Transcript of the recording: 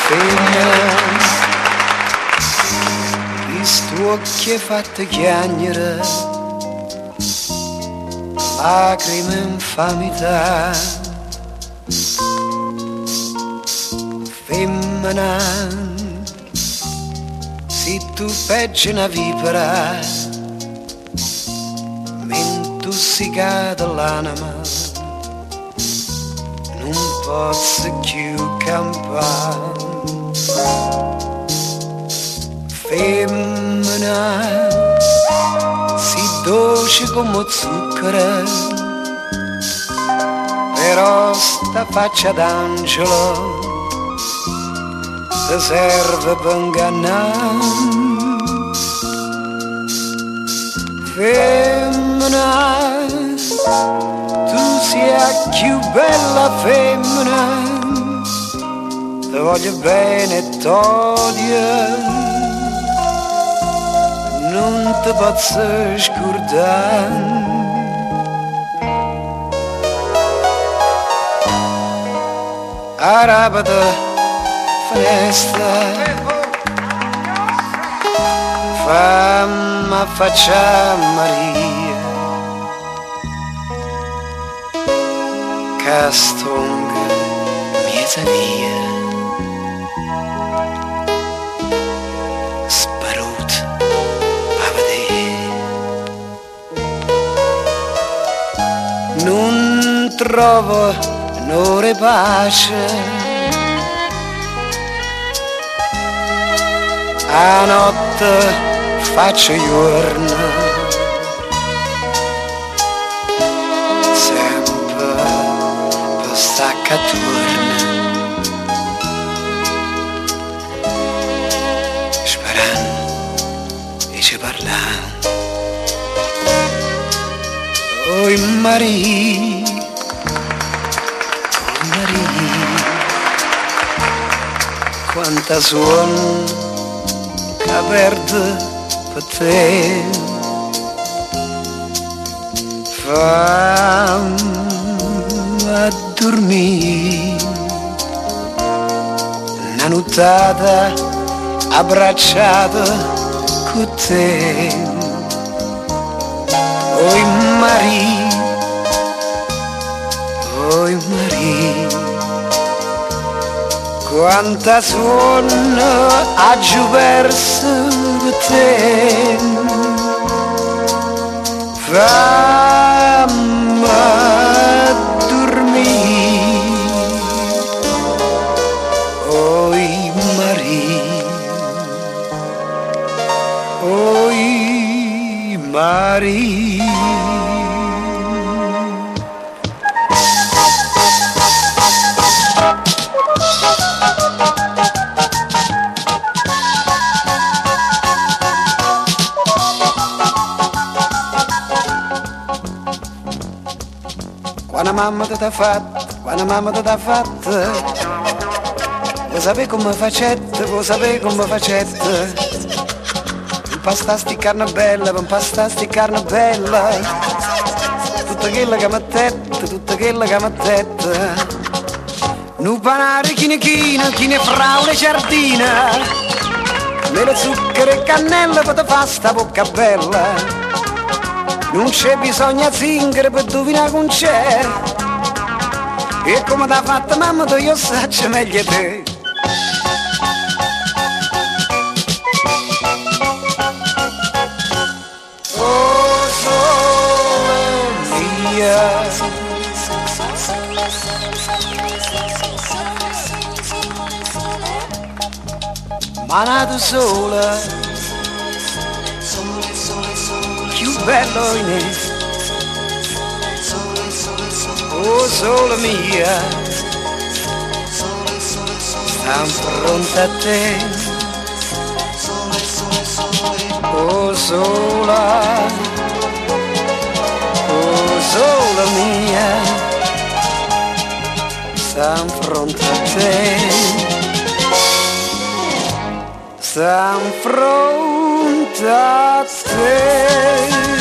femmina, visto occhi fatte chiagnere, lacrime infamità. Femmina, se tu peggio una vipera, m'intossicata l'anima, non posso più campare. Femmina, si dolce come zucchero, però sta faccia d'angelo ti serve per ingannare. Femmina, tu sia più bella femmina, ti voglio bene e t'odio, non ti posso scordare. Arrabbiata finestra, fammi affacciare Maria, che stonga miezza via, sparut a vedere. Non trovo un'ora pace, a notte faccio giorno, sempre per stacca torna, sperando e ci parlando. Oi Maria, oh Maria, quanta suon che perde per te, fammi a dormire una nottata abbracciata con te. Oi Maria, oi Maria, quanta sonno ha giù perso per te, fammi dormire, oi Maria, oi Maria. Quando mamma ti ha fatto, quando mamma ti ha fatto, vuoi sapere come facette, vuoi sapere come facette, impastasti carne bella, impastasti carne bella, tutta quella che mi tette, tutta quella che mi tette, nu panare chine fraule giardina, mele zucchero e cannella per te fa sta bocca bella. Non c'è bisogno zingare per indovinare con c'è, e come t'ha fatta mamma tu io saccio meglio te. Oh sole mia, ma nato sola, più bello in me, oh sole mia, sta pronta a te, oh sola, oh sole mia, sta pronta a te, sta pronta a te.